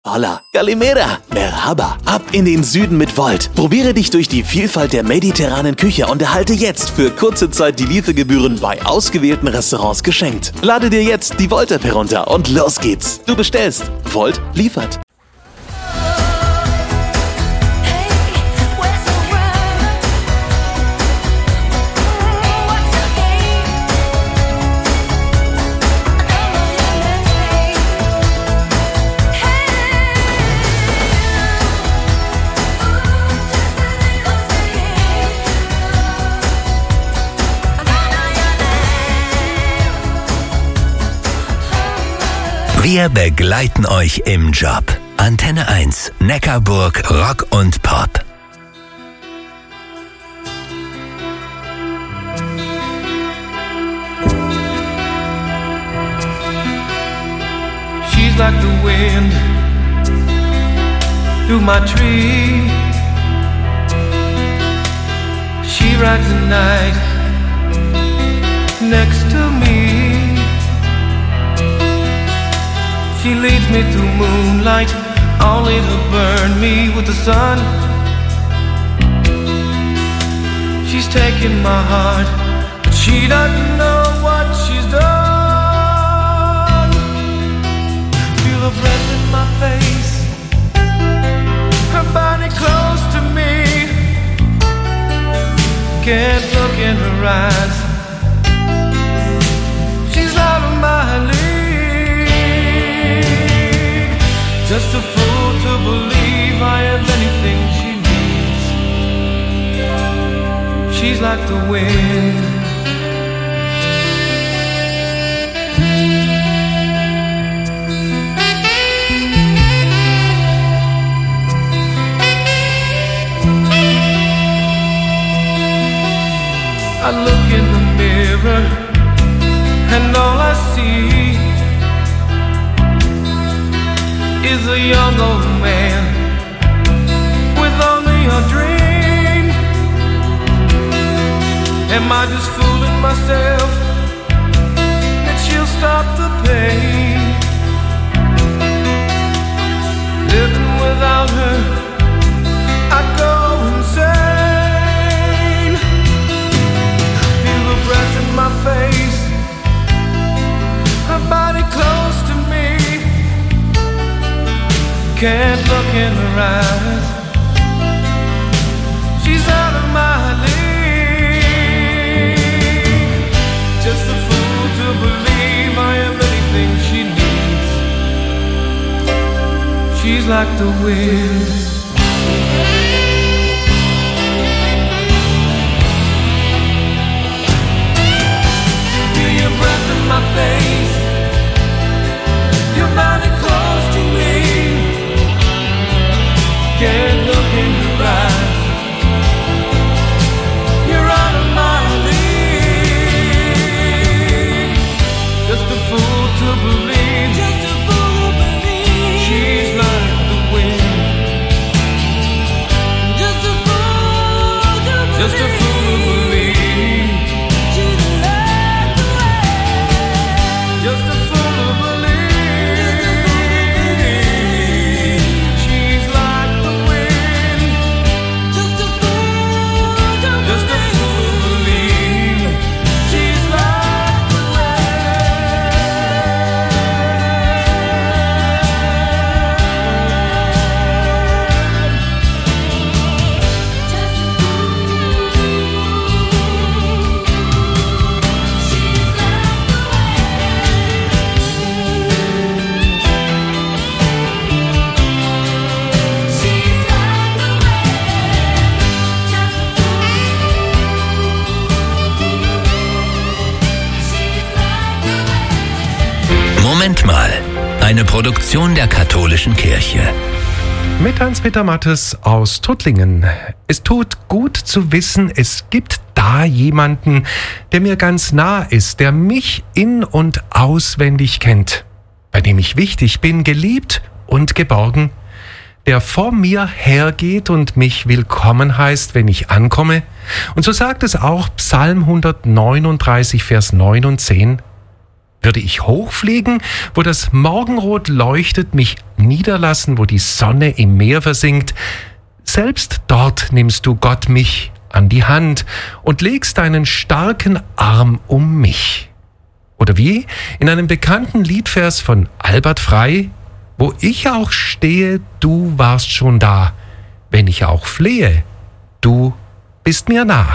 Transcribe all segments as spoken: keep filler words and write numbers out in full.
Hola, Kalimera, Merhaba, ab in den Süden mit Volt. Probiere dich durch die Vielfalt der mediterranen Küche und erhalte jetzt für kurze Zeit die Liefergebühren bei ausgewählten Restaurants geschenkt. Lade dir jetzt die Volt-App herunter und los geht's. Du bestellst, Volt liefert. Wir begleiten euch im Job. Antenne eins, Neckarburg, Rock und Pop. She's like the wind through my tree. She rides the night next to me. She leads me through moonlight, only to burn me with the sun. She's taking my heart, but she doesn't know what she's done. Feel her breath in my face, her body close to me. Can't look in her eyes, she's out of my league. Just a fool to believe I have anything she needs. She's like the wind. I look in the mirror and all I see is a young old man with only a dream. Am I just fooling myself that she'll stop the pain? Living without her, I'd go insane. Feel her breath in my face, her body close to me. Can't look in her eyes, she's out of my league. Just a fool to believe I am anything she needs. She's like the wind. Feel your breath in my face, your body close to me. Can't look in your eyes, you're out of my league. Just a fool to believe, just a fool to believe. She's like the wind. Just a fool to believe, just a fool to believe. She's like the wind. Just a fool to believe. Moment mal, eine Produktion der katholischen Kirche. Mit Hans-Peter Mattes aus Tuttlingen. Es tut gut zu wissen, es gibt da jemanden, der mir ganz nah ist, der mich in- und auswendig kennt, bei dem ich wichtig bin, geliebt und geborgen, der vor mir hergeht und mich willkommen heißt, wenn ich ankomme. Und so sagt es auch Psalm hundertneununddreißig, Vers neun und zehn. Würde ich hochfliegen, wo das Morgenrot leuchtet, mich niederlassen, wo die Sonne im Meer versinkt? Selbst dort nimmst du, Gott, mich an die Hand und legst deinen starken Arm um mich. Oder wie in einem bekannten Liedvers von Albert Frey: Wo ich auch stehe, du warst schon da. Wenn ich auch flehe, du bist mir nah.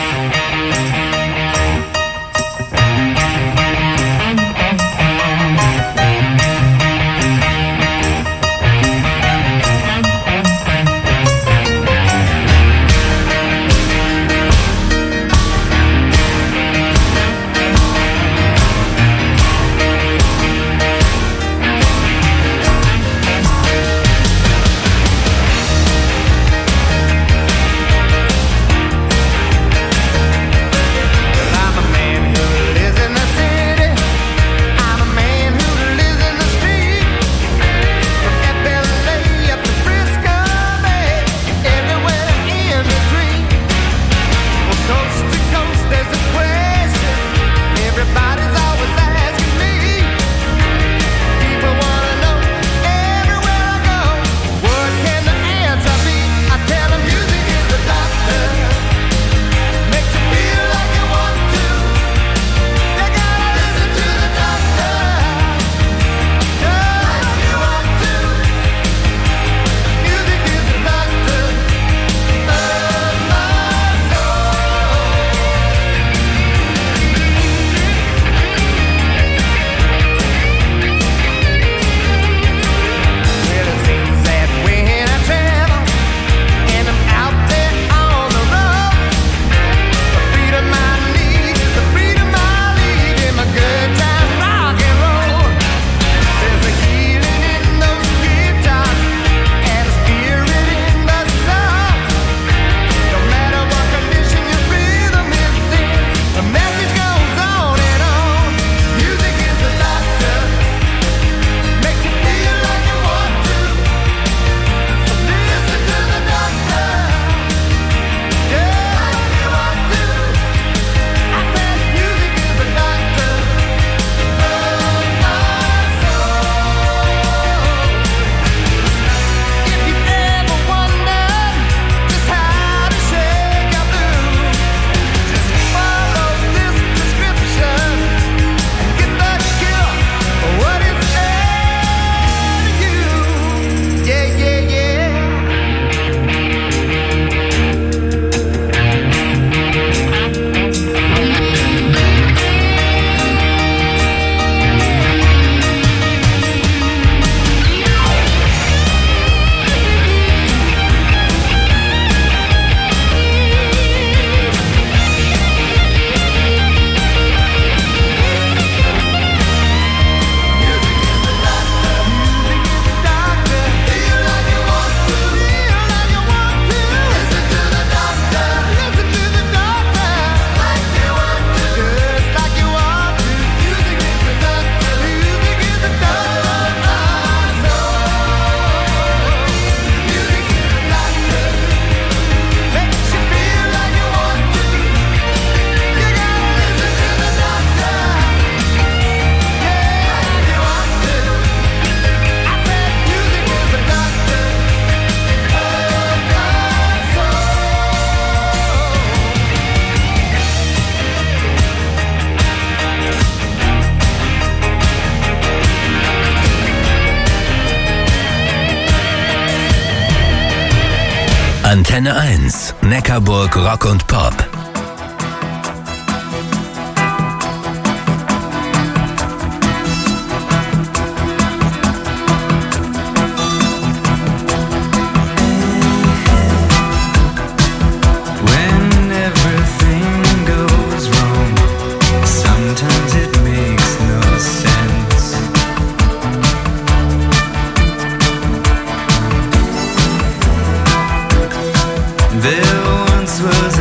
Antenne eins, Neckarburg Rock und Pop. There once was